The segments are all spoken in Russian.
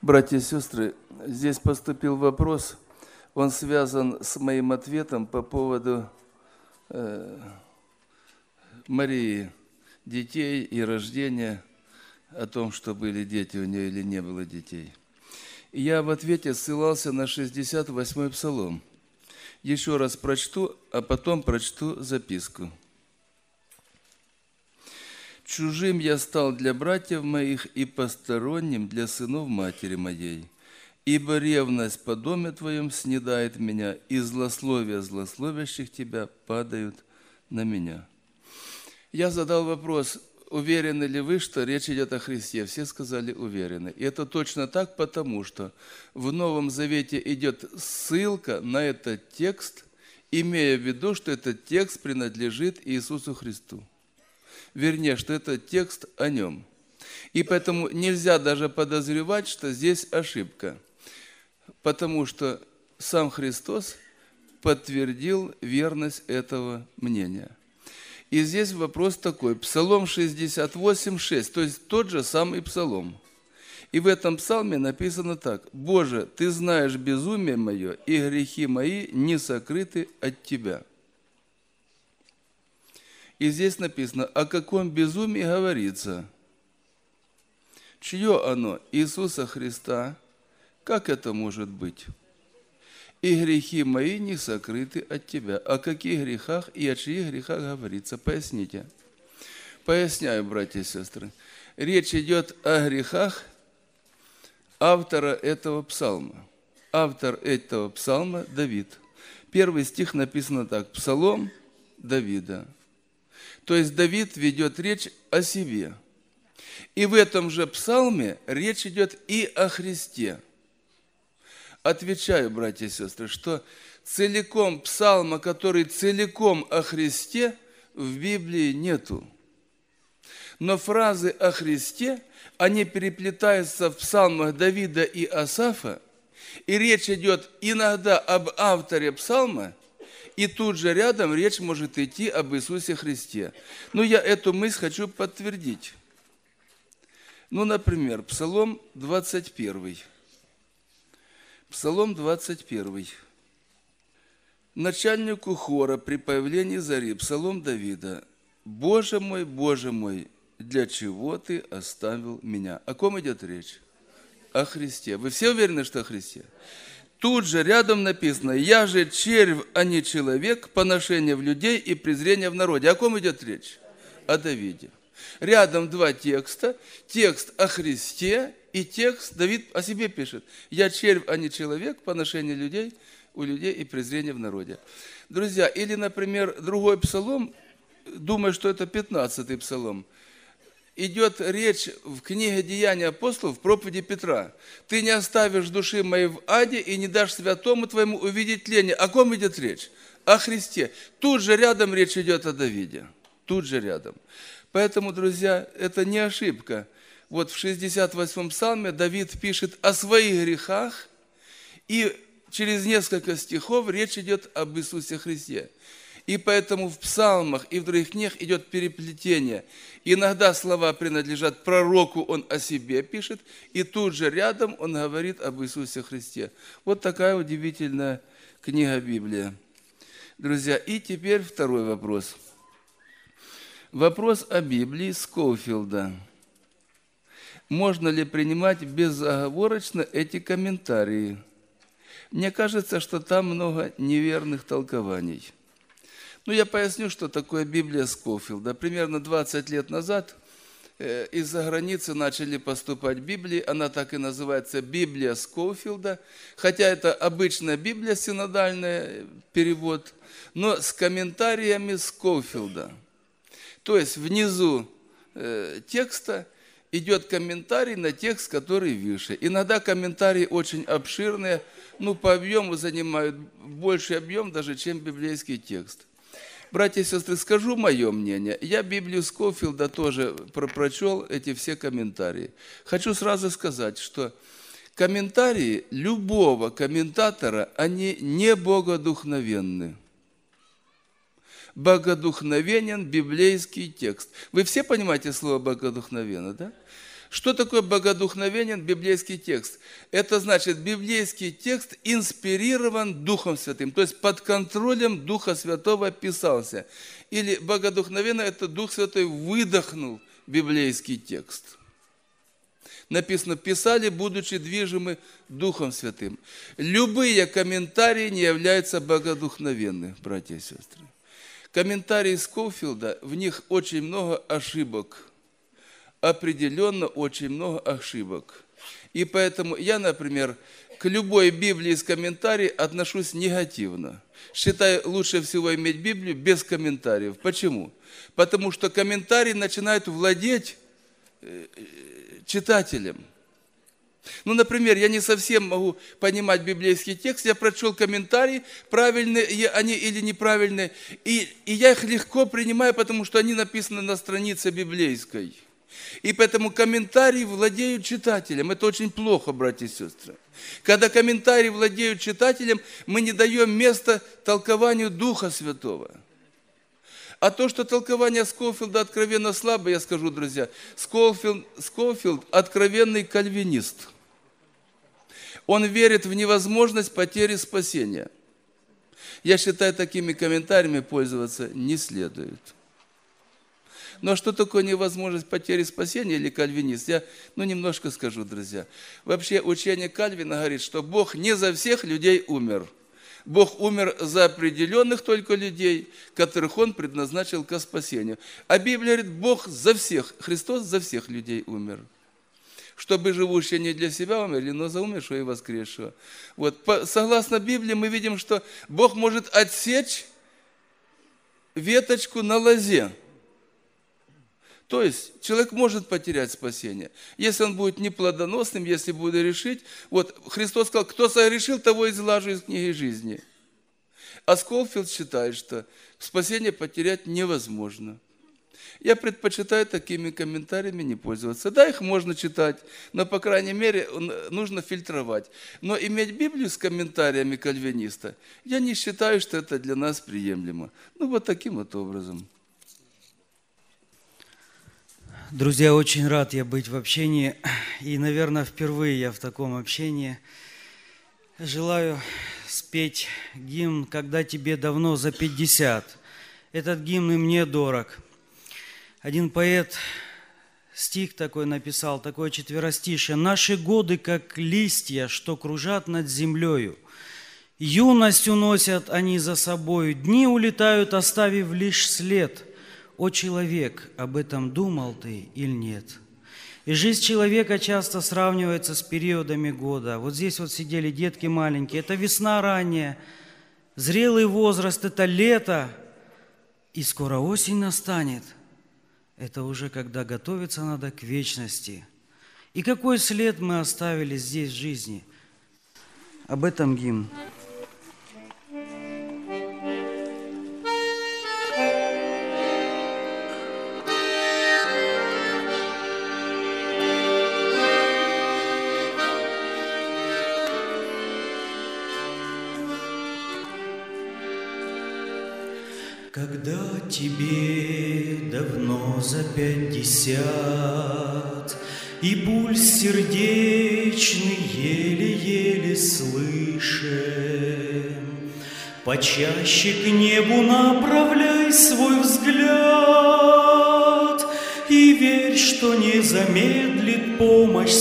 Братья и сестры, здесь поступил вопрос, он связан с моим ответом по поводу Марии, детей и рождения, о том, что были дети у нее или не было детей. И я в ответе ссылался на 68-й псалом. Еще раз прочту, а потом прочту записку. «Чужим я стал для братьев моих и посторонним для сынов матери моей, ибо ревность по доме твоем снедает меня, и злословия злословящих тебя падают на меня». Я задал вопрос, уверены ли вы, что речь идет о Христе? Все сказали уверены. И это точно так, потому что в Новом Завете идет ссылка на этот текст, имея в виду, что этот текст принадлежит Иисусу Христу. Вернее, что это текст о нем. И поэтому нельзя даже подозревать, что здесь ошибка, потому что сам Христос подтвердил верность этого мнения. И здесь вопрос такой, Псалом 68:6, то есть тот же самый Псалом. И в этом псалме написано так: «Боже, Ты знаешь безумие мое, и грехи мои не сокрыты от Тебя». И здесь написано, о каком безумии говорится. Чье оно? Иисуса Христа. Как это может быть? «И грехи мои не сокрыты от Тебя». О каких грехах и о чьих грехах говорится? Поясните. Поясняю, братья и сестры. Речь идет о грехах автора этого псалма. Автор этого псалма – Давид. Первый стих написано так: «Псалом Давида». То есть Давид ведет речь о себе. И в этом же псалме речь идет и о Христе. Отвечаю, братья и сестры, что целиком псалма, который целиком о Христе, в Библии нету. Но фразы о Христе, они переплетаются в псалмах Давида и Асафа, и речь идет иногда об авторе псалма, и тут же рядом речь может идти об Иисусе Христе. Но я эту мысль хочу подтвердить. Например, Псалом 21. Псалом 21. Начальнику хора при появлении зари, Псалом Давида. Боже мой, для чего Ты оставил меня?» О ком идет речь? О Христе. Вы все уверены, что о Христе? Тут же рядом написано: «Я же червь, а не человек, поношение в людей и презрение в народе». О ком идет речь? О Давиде. Рядом два текста. Текст о Христе и текст Давид о себе пишет. «Я червь, а не человек, поношение людей у людей и презрение в народе». Друзья, или, например, другой псалом, думаю, что это 15-й псалом, идет речь в книге «Деяния апостолов» в проповеди Петра. «Ты не оставишь души моей в аде и не дашь святому твоему увидеть тление». О ком идет речь? О Христе. Тут же рядом речь идет о Давиде. Тут же рядом. Поэтому, друзья, это не ошибка. Вот в 68-м псалме Давид пишет о своих грехах, и через несколько стихов речь идет об Иисусе Христе. И поэтому в псалмах и в других книгах идет переплетение. Иногда слова принадлежат пророку, он о себе пишет, и тут же рядом он говорит об Иисусе Христе. Вот такая удивительная книга Библия. Друзья, и теперь второй вопрос. Вопрос о Библии Скоуфилда. Можно ли принимать безоговорочно эти комментарии? Мне кажется, что там много неверных толкований. Я поясню, что такое Библия Скоуфилда. Примерно 20 лет назад из-за границы начали поступать Библии. Она так и называется Библия Скоуфилда. Хотя это обычная Библия, синодальный перевод, но с комментариями Скоуфилда. То есть внизу текста идет комментарий на текст, который выше. Иногда комментарии очень обширные, по объему занимают больший объем даже, чем библейский текст. Братья и сестры, скажу мое мнение. Я Библию Скоуфилда тоже прочел, эти все комментарии. Хочу сразу сказать, что комментарии любого комментатора, они не богодухновенны. Богодухновенен библейский текст. Вы все понимаете слово «богодухновенно», да? Что такое богодухновенен библейский текст? Это значит, библейский текст инспирирован Духом Святым, то есть под контролем Духа Святого писался. Или богодухновенно это Дух Святой выдохнул библейский текст. Написано, писали, будучи движимы Духом Святым. Любые комментарии не являются богодухновенными, братья и сестры. Комментарии Скоуфилда, в них очень много ошибок. Определенно очень много ошибок. И поэтому я, например, к любой Библии с комментарием отношусь негативно. Считаю, лучше всего иметь Библию без комментариев. Почему? Потому что комментарии начинают владеть читателем. Ну, например, я не совсем могу понимать библейский текст, я прочел комментарии, правильные они или неправильные, и я их легко принимаю, потому что они написаны на странице библейской. И поэтому комментарии владеют читателем. Это очень плохо, братья и сестры. Когда комментарии владеют читателем, мы не даем места толкованию Духа Святого. А то, что толкование Скоуфилда откровенно слабо, я скажу, друзья, Скоуфилд откровенный кальвинист. Он верит в невозможность потери спасения. Я считаю, такими комментариями пользоваться не следует. Но что такое невозможность потери спасения или кальвинист? Я немножко скажу, друзья. Вообще учение Кальвина говорит, что Бог не за всех людей умер. Бог умер за определенных только людей, которых Он предназначил ко спасению. А Библия говорит, Бог за всех, Христос за всех людей умер. Чтобы живущие не для себя умерли, но за умершего и воскресшего. Вот. Согласно Библии мы видим, что Бог может отсечь веточку на лозе. То есть человек может потерять спасение, если он будет неплодоносным, если будет решить. Вот Христос сказал, кто согрешил, того изглажу из книги жизни. А Скоуфилд считает, что спасение потерять невозможно. Я предпочитаю такими комментариями не пользоваться. Да, их можно читать, но, по крайней мере, нужно фильтровать. Но иметь Библию с комментариями кальвиниста, я не считаю, что это для нас приемлемо. Вот таким вот образом. Друзья, очень рад я быть в общении, и, наверное, впервые я в таком общении. Желаю спеть гимн «Когда тебе давно за 50». Этот гимн и мне дорог. Один поэт стих такой написал, такое четверостишее. «Наши годы, как листья, что кружат над землею. Юность уносят они за собою, дни улетают, оставив лишь след». О, человек, об этом думал ты или нет? И жизнь человека часто сравнивается с периодами года. Вот здесь вот сидели детки маленькие. Это весна ранняя, зрелый возраст, это лето. И скоро осень настанет. Это уже когда готовиться надо к вечности. И какой след мы оставили здесь в жизни? Об этом гимн. Когда тебе давно за 50, и пульс сердечный еле-еле слышен, почаще к небу направляй свой взгляд и верь, что не замедлит помощь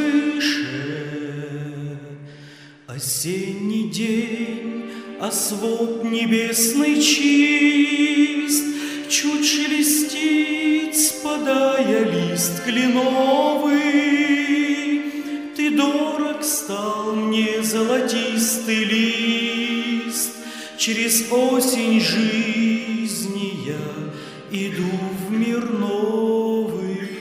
свыше. Осенний день, а свод небесный чист, чуть шелестит, спадая лист кленовый. Ты дорог стал мне, золотистый лист, через осень жизни я иду в мир новый.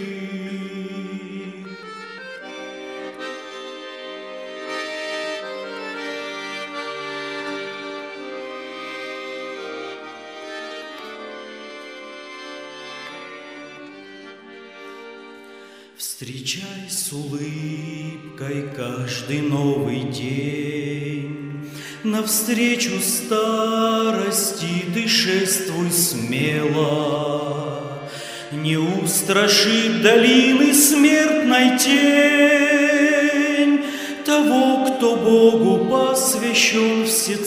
Встречай с улыбкой каждый новый день, навстречу старости ты шествуй смело. Не устрашит долины смертной тень того, кто Богу посвящен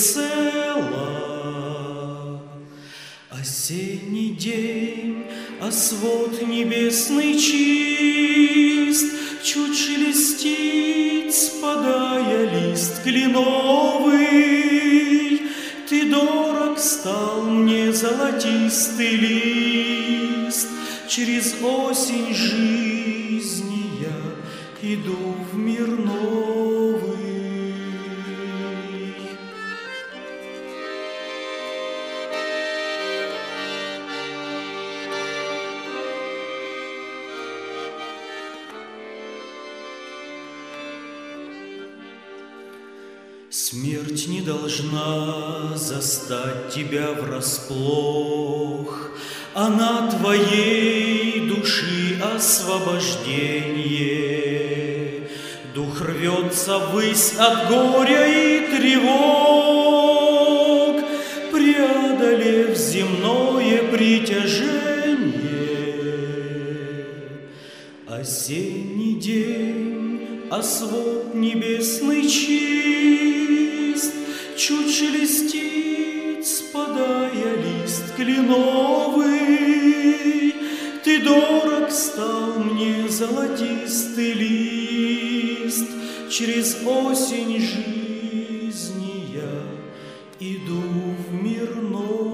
всецело. Осенний день, а свод небесный чист, чуть шелестит, спадая лист кленовый. Ты дорог стал мне, золотистый лист, через осень жизни я иду в мир новый. Смерть не должна застать тебя врасплох, она твоей души освобождение. Дух рвется ввысь от горя и тревог, преодолев земное притяжение. Осенний день, а свод небесный чист, чуть шелестит, спадая лист кленовый. Ты дорог стал мне, золотистый лист, через осень жизни я иду в мир новый.